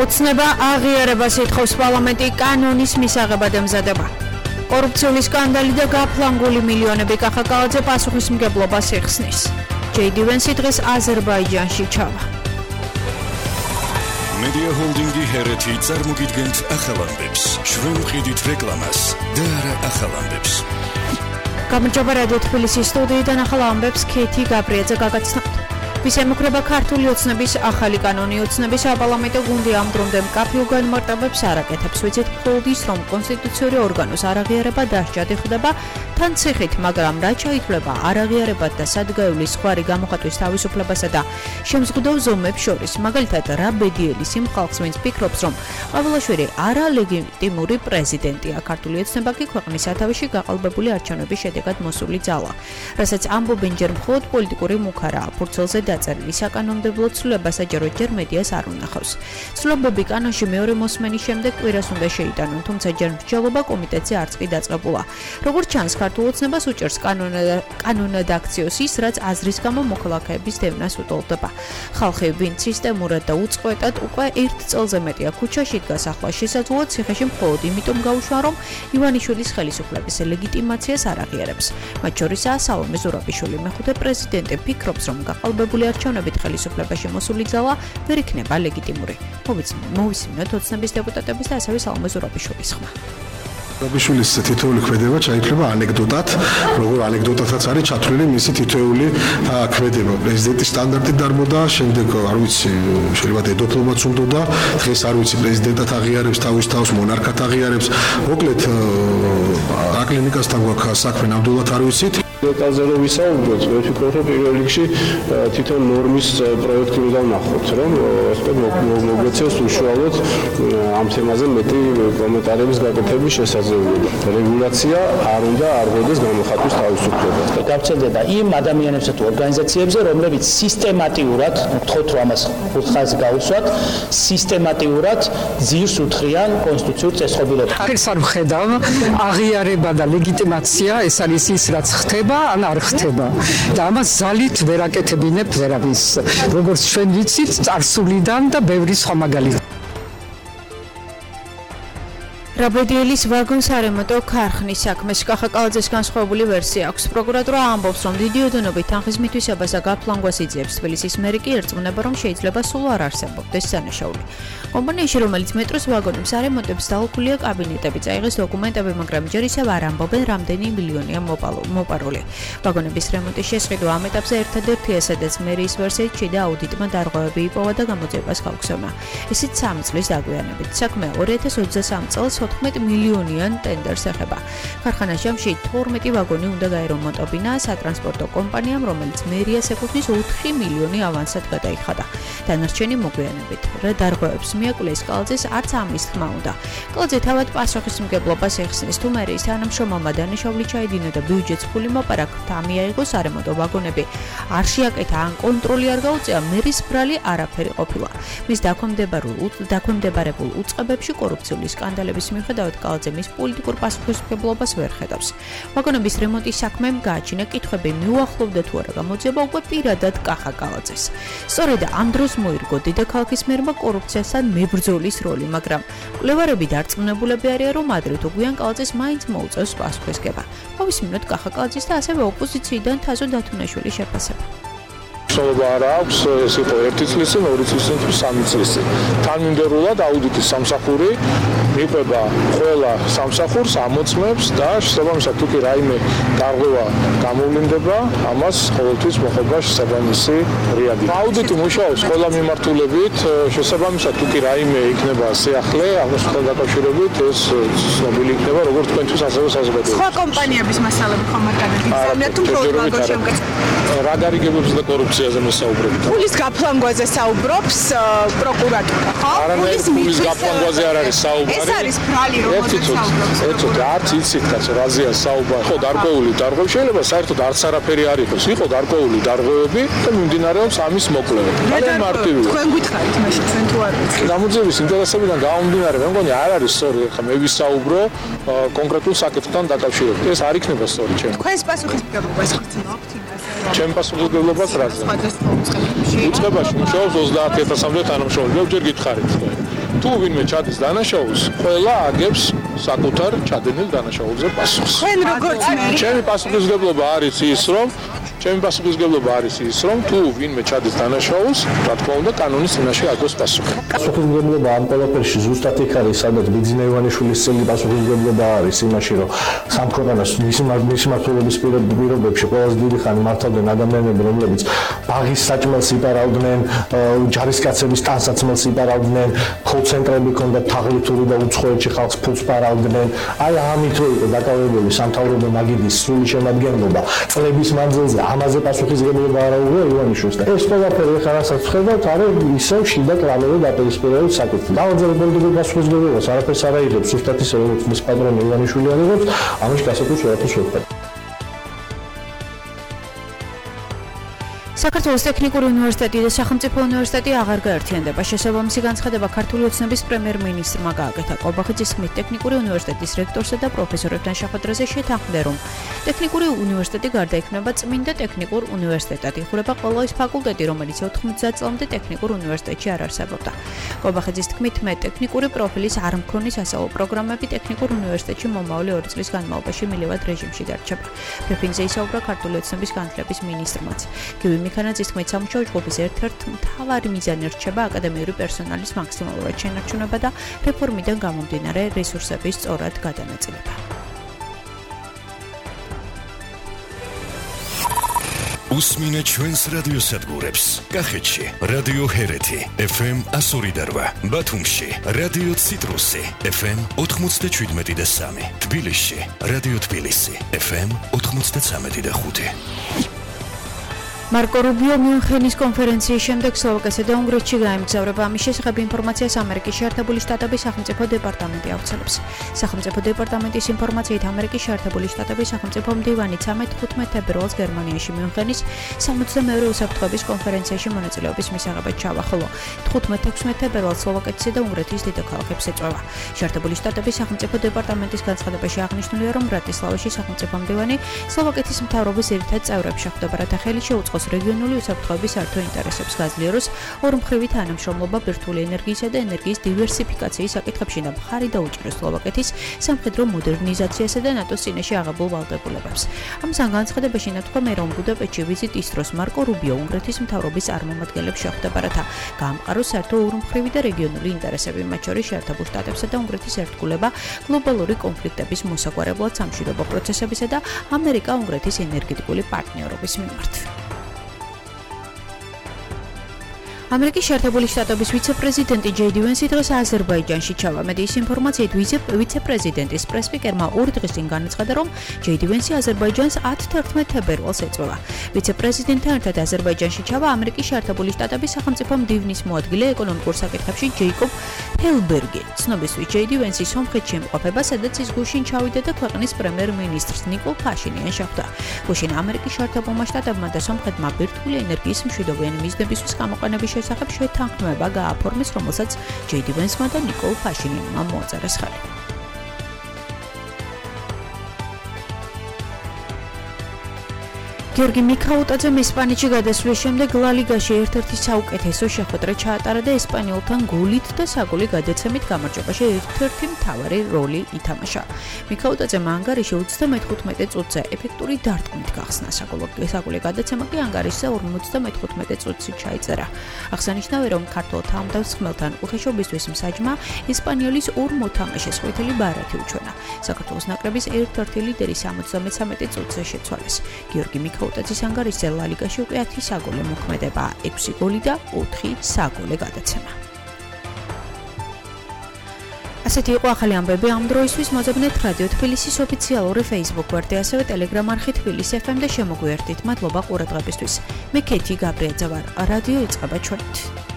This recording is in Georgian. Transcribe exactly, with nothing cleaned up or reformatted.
ოცნება აღიარებას ითხოვს პარლამენტი კანონის მისაღებად ემზადება. კორუფციული სკანდალი და გაფლანგული მილიონები კახაკალაძე პასუხისმგებლობას იხსნის. ჯეიდი ვენსი დღეს აზერბაიჯანში ჩავა. Media Holdingi Hereti წარმოგიდგენთ ახალ ამბებს. ჩვენ ვყიდით რეკლამას და არა ახალ ამბებს. გამარჯობა რადიო თბილისის სტუდიიდან ახალ ამბებს ქეთი გაბრიაძე გაგაცნობთ. ვისემუქრება ქართული ოცნების ახალი კანონი ოცნების საპარლამენტო გუნდი ამ დრომდე მკაფიო განმარტებებს არ აკეთებს. ვიცით მხოლოდ ის, რომ კონსტიტუციური ორგანოს არაღიარება დასჯადი ხდება თან ციხით, მაგრამ რა ჩაითვლება არაღიარებად და სადგაიული სხვარი გამოხატვის თავისუფლებასა და შემზღუდავ ზომებს შორის. მაგალითად, რა ბედიელის იმ ხალხს, ვინც ფიქრობს, რომ ყავილაშვილი არალეგიტიმური პრეზიდენტია. ქართული ოცნება კი ქვეყნის სათავეში გაყალბებული არჩევნების შედეგად მოსული ძალა, რასაც ამბობენ ჯერ მხოლოდ პოლიტიკური მუქარაა. ფურცელზე დაწერილი საკანონმდებლო ცვლილება საჯაროდ ჯერ მედიას არ უნახავს. ცვლილებები კანონში მეორე მოსმენის შემდეგ კვირას უნდა შეიტანონ, თუმცა ჯერ მსჯელობა კომიტეტზე არც კი დაწყებულა. როგორც ჩანს, ქართულ ოცნებას უჭერს კანონად აქციოს ის, რაც აზრის გამო მოქალაქეების დევნას უტოლდება. ხალხი, ვინც სისტემურად და უწყვეტად უკვე ერთ წელზე მეტია ქუჩაში დგას, ახლა შესაძლოა ციხეში მხოლოდ იმიტომ გაუშვა, რომ ივანიშვილის ხელისუფლების ლეგიტიმაციას არ აღიარებს. მათ შორისაა სალომე ზურაბიშვილი. მეხუთე პრეზიდენტი ფიქრობს, რომ გაყალბებული არჩევნებით ხელისუფლებაში მოსული ძალა ვერ იქნება ლეგიტიმური. მოვისმინოთ ოცნების დეპუტატების და ასევე სალომე ზურაბიშვილის ხმა. ზურაბიშვილის თითოეული ქმედება ჩაითვლება ანეკდოტად, როგორ ანეკდოტათაც არის ჩათვლილი მისი თითოეული ქმედება. პრეზიდენტის სტანდარტით დარბოდა, შემდეგ არ ვიცი, შეიძლება დედოფლობაც უნდოდა, დღეს არ ვიცი პრეზიდენტად აღიარებს თავის თავს, მონარქად აღიარებს. მოკლედ რა კლინიკასთან გვაქვს საქმე, ნამდვილად არ ვიცით. დეტალზე რო ვისაუბროთ, მე ვფიქრობ, რომ პირველ რიგში თვითონ ნორმის პროექტი უნდა ვნახოთ, რომ ასე მოგვეცეს უშუალოდ ამ თემაზე მეტი კომენტარების გაკეთების შესაძლებლობა. რეგულაცია არ უნდა არღოდეს გამოხატვის თავისუფლებას. გავრცელდება იმ ადამიანებსა თუ ორგანიზაციებზე, რომლებიც სისტემატიურად, ვთქვათ, რომ ამას ხალხს გაუსვათ, სისტემატიურად ძირს უთხრიან კონსტიტუციურ წესრიგებს. ეს არ ვხედავ, აღიარება და ლეგიტიმაცია ეს არის ის, რაც ხდება ან არ ხდება და ამას ზალით ვერ აკეთებინებ ვერავის, როგორც ჩვენ ვიცით წარსულიდან და ბევრი სხვა მაგალითი. რაბედიელის ვაგონს არემონტო ქარხნის საქმეს კახაკალაძეს განსხვავებული ვერსია აქვს. პროკურატურა ამბობს, რომ დიდი ოდენობით თანხის მითვისებას და გაფლანგვას იძიებს. თბილისის მერი კი ერწყმნება, რომ შეიძლება სულ არ არსებობდეს სანაშაული. კომპანიაში, რომელიც მეტროს ვაგონებს არემონტებს, დაუხლია კაბინეტები, წაიღეს დოკუმენტები, მაგრამ ჯერ ისევ არ ამბობენ, რამდენი მილიონია მოპარული. ვაგონების რემონტის შესყიდვა ამ ეტაპზე ერთადერთია, სადაც მერის ვერსიით შიდა აუდიტმა დარღვევები იპოვა და გამოძიებას გაუგზავნა. ისიც სამი წლის დაგვიანებით. საქმე ორი ათას ოცდასამი წელს ოთხმეტ მილიონიან ტენდერს ეხება. ქარხანას ჯამში თორმეტი ვაგონი უნდა გაერემონტებინა სატრანსპორტო კომპანიამ, რომელიც მერიას ეკუთვნის ოთხი მილიონი ავანსად გადაიხადა. დანარჩენი მოგვიანებით. რა დარღვევებს მიაკვლეს კალაძეს არც ამის თქმა უნდა. კალაძე თავად პასუხისმგებლობას ეხსნის, თუ მერის თანამშრომელმა დანაშაული ჩაიდინა და ბიუჯეტს ფული მოპარაკთა მიაიღოს არემონტო ვაგონები არ შეაკეთა ან კონტროლი არ გაუწია, მერის ბრალი არაფერი ყოფილა. მის დაქვემდებარებულ უწყებებში კორუფციული სკანდალების მიუხედავად კალაძე მის პოლიტიკურ პასუხისმგებლობას ვერ ხედავს. ვაგონების რემონტის საქმემ გააჩინა კითხვები, მიუახლოვდა თუ არა გამოძიება უკვე პირადად კახაკალაძეს. სწორედ ამ დროს მოირგო დედაქალაქის მერმა კორუფციასთან მებრძოლის როლი, მაგრამ კვლევარები დარწმუნებულები არიან, რომ ადრე თუ გვიან კალაძეს მაინც მოუწევს პასუხისგება. მოვისმინოთ კახაკალაძის და ასევე ოპოზიციიდან თაზო დათუნაშვილის შეფასება. სულობა არ აქვს, ეს იყო ერთი წლისი, ორი წლისი, სამი წლისი. თანმიმდევრულად აუდიტის სამსახური მიყვება ყველა სამსახურს, ამოწმებს და შესაბამისად თუ კი რაიმე დარღვევა გამოვლინდება, ამას ყოველთვის მოხდება შესაბამისი რეაგირება. აუდიტი მუშაობს ყველა მიმართულებით, შესაბამისად თუ კი რაიმე იქნება სიახლე, ამასთან დაკავშირებით ეს ცნობილი იქნება როგორც თქვენთვის, ასევე საზოგადოებისთვის. სხვა კომპანიების მასალები ხომ არ გადაგიცემთ თუ მხოლოდ ვაგონში ამკაცრებთ? რა გარიგებებს და კორუფციაზე მოსაუბრებით? ფულის გაფლანგვაზე საუბრობს პროკურატურა, ხო? ფულის გაფლანგვაზე არ არის საუბარი. ეს არის ბრალი, რომელზეც საუბრობს. ეცოთ, არც იცით კაც რაზეა საუბარი. ხო, დარღვეული დარღვევები შეიძლება საერთოდ არც არაფერი არ იყოს. იყო დარღვეული დარღვევები და მიმდინარეობს ამის მოკვლევა. ძალიან მარტივია. თქვენ გითხარით მაშინ ჩვენ თუ არ ვიცით. გამოძიების ინტერესებიდან გამომდინარე, მე მგონი არ არის სწორი, ხა მე ვისაუბრო კონკრეტულ საკითხთან დაკავშირებით. ეს არ იქნება სწორი ჩემ. თქვენს პასუხისმგებლობას ხმობთ იმას. ჩემ პასუხისმგებლობას რაზე? უწყებაში მუშაობს ოცდაათი ათასამდე თანამშრომელი. მე ჯერ გითხარით. თუ ვინმე ჩადის დანაშაულს, ყველა აგებს საკუთარ ჩადენილ დანაშაულზე პასუხს. თქვენ როგორც მერი, ჩემი პასუხისმგებლობა არის ის, რომ ჩემი პასუხისმგებლობა არის ის, რომ თუ ვინმე ჩადის დანაშაულს, რა თქმა უნდა, კანონის წინაშე აგოს პასუხი. პასუხისმგებლობა ამ ყველაფერში ზუსტად იქ არის, სადაც ბიძინა ივანიშვილის წელი პასუხისმგებლობა არის იმაში, რომ სამქონანას მისი მისი მმართველობის პირობებში ყველაზე დიდი ხანი მართავდნენ ადამიანები, რომლებიც ბაღის საჭმელს იპარავდნენ, ჯარისკაცების ტანსაცმელს იპარავდნენ, კოლ-ცენტრები ჰქონდათ თაღლითური და უცხოეთში ხალხს ფულს პარავდნენ. აი ამით იყო დაკავებული სამთავრობო მაგიდის სრული შემადგენლობა. წლების მანძილზე ამაზე პასუხისმგებლობა არ აუღია ივანიშვილს და ეს ყველაფერი ახლა რასაც ხედავთ, არის ისევ შიდა კლავები დაპირისპირებული საკითხი. დაუძერე პოლიტიკური პასუხისმგებლობას არაფერს არ აიღებს, ზუსტად ისე როგორც მის პატრონი ივანიშვილი აიღებს, ამაში გასაგებს ვერაფერს ვეუბნები. საქართველოს ტექნიკური უნივერსიტეტი და სახელმწიფო უნივერსიტეტი აღარ გაერთიანდება. შესაბამისი განცხადება ქართული ოცნების პრემიერ-მინისტრმა გააკეთა. ყობახიძის ხმით ტექნიკური უნივერსიტეტის რექტორსა და პროფესორებთან შეხვედრაზე შეთანხმდნენ, რომ ტექნიკური უნივერსიტეტი გარდაიქმნება წმინდა ტექნიკურ უნივერსიტეტად. იხურება ყველა ის ფაკულტეტი, რომელიც ოთხმოცდაათ წლამდე ტექნიკურ უნივერსიტეტში არ არსებობდა. ყობახიძის თქმით, მე ტექნიკური პროფილის არ მქონი სასწავლო პროგრამები ტექნიკურ უნივერსიტეტში მომავალი ორი წლის განმავლობაში მილევად რეჟიმში დარჩება. ფეფინზე ისაუბრა ქართული ოცნების განათლების მინისტრმაც. გივი მიქანაძის თქმით, სამუშაო ჯგუფის ერთ-ერთ მთავარი მიზანი რჩება აკადემიური პერსონალის მაქსიმალურად შენარჩუნება და რეფორმიდან გამომდინარე რესურსების სწორად გადანაწილება. უსმინე ჩვენს რადიოსადგურებს. კახეთში რადიო ჰერეთი ეფ ემ εκατო ორი და რვა, ბათუმში რადიო ციტრუსი ეფ ემ ოთხმოცდაშვიდმეტი და სამი, თბილისში რადიო თბილისი ეფ ემ ოთხმოცდაცამეტი და ხუთი. მარკო რუბიო მიუნხენის კონფერენციის შემდეგ სლოვაკეთსა და უნგრეთში გაემგზავრება. ამის შესახებ ინფორმაციას ამერიკის შეერთებული შტატების სახელმწიფო დეპარტამენტი ავრცელებს. სახელმწიფო დეპარტამენტის ინფორმაციით ამერიკის შეერთებული შტატების სახელმწიფო მდივანი ცამეტ-თხუთმეტ თებერვალს გერმანიაში მიუნხენის სამოცდამეორე უსაფრთხოების კონფერენციაში მონაწილეობის მისაღებად ჩავა, ხოლო თხუთმეტ-ექვსმეტ თებერვალს სლოვაკეთისა და უნგრეთის დედაქალაქებს ეწვევა. შეერთებული შტატების სახელმწიფო დეპარტამენტის განცხადებაში აღნიშნულია, რომ ბრატისლავაში სახელმწიფო მდივანი სლოვაკეთის მთავრობის ერთად წევრებს შეხვდება, რათა ხელი შეუწყოს რეგიონული უსაფრთხოების საერთო ინტერესებს გაძლიეროს, ორმხრივი თანამშრომლობა ბირთვული ენერგიისა და ენერგიის დივერსიფიკაციის საკითხებში და მხარი დაუჭიროს სლოვაკეთის სამხედრო მოდერნიზაციასა და ნატოს წინაშე აღებულ ვალდებულებებს. ამ განცხადებაში ნათქვამია, რომ ბუდაპეშტში ვიზიტის დროს მარკო რუბიო უნგრეთის მთავრობის წარმომადგენლებს შეხვდება, რათა გაამყაროს საერთო ორმხრივი და რეგიონული ინტერესები, მათ შორის შეერთებულ შტატებსა და უნგრეთის ერთგულება გლობალური კონფლიქტების მოსაგვარებლად სამშვიდობო პროცესებისა და ამერიკა-უნგრეთის ენერგეტიკული პარტნიორობის მიმართ. ამერიკის შეერთებული შტატების ვიცე-პრეზიდენტი ჯეი დი ვენსი დღეს აზერბაიჯანში ჩავა. მედიის ინფორმაციით ვიცე-პრეზიდენტის პრესპიკერმა ორი დღის წინ განაცხადა, რომ ჯეი დი ვენსი აზერბაიჯანს ათი-თერთმეტ თებერვალს ეწვევა. ვიცე-პრეზიდენტთან ერთად აზერბაიჯანში ჩავა ამერიკის შეერთებული შტატების სახელმწიფო მდივნის მოადგილე ეკონომიკურ საკითხებში ჯეიკობ ჰელბერგი. ცნობისთვის ჯეი დი ვენსი სომხეთში ემყოფება, სადაც ის გუშინ ჩავიდა და ქვეყნის პრემიერ-მინისტრს ნიკოლ ფაშინიანს შეხვდა. გუშინ ამერიკის შეერთებულმა შტატებმა და სომხეთმა ბირთვული ენერგიის მშვიდობიანი მიზნებისთვის გამოყენების შესახებ შეთანხმება გააფორმეს, რომელსაც ჯეი დი ვენსმა და ნიკოლ ფაშინიანმა მოაწერეს ხელი. გიორგი მიქაუტაძემ ესპანეთში გადასვლის შემდეგ ლა ლიგაში ერთ-ერთი საუკეთესო შეხვედრა ჩაატარა და ესპანიელთან გოლით და საგოლი გადაცემით გამარჯვებაში ერთ-ერთი მთავარი როლი ითამაშა. მიქაუტაძემ ანგარიში ოცდამეთხუთმეტე წუთზე ეფექტური დარტყმით გახსნა. საგოლი გადაცემა კი ანგარიშზე ორმოცდამეთხუთმეტე წუთში ჩაიწერა. აღსანიშნავია, რომ ქართველ თავმდაბლს ხმელთან უხეშობისთვის მსაჯმა ესპანიოლის ორ მოთამაშეს ყვითელი ბარათი უჩვენა. საქართველოს ნაკრების ერთ-ერთი ლიდერი სამოცდამეცამეტე წუთზე შეცვალეს. გიორგი მიქაუტაძის ანგარიშზე ლა ლიგაში უკვე ათი საგოლე მოქმედება, ექვსი გოლი და ოთხი საგოლე გადაცემა. ასეთი იყო ახალი ამბები ამ დროისთვის. მოძებნეთ რადიო თბილისის ოფიციალური Facebook გვერდი, ასევე Telegram არხი თბილისი ეფ ემ და შემოგვიერთდით. მადლობა ყურადღებისთვის. მე კეთი გაბრიაძე ვარ. რადიო იწყება ჩვენით.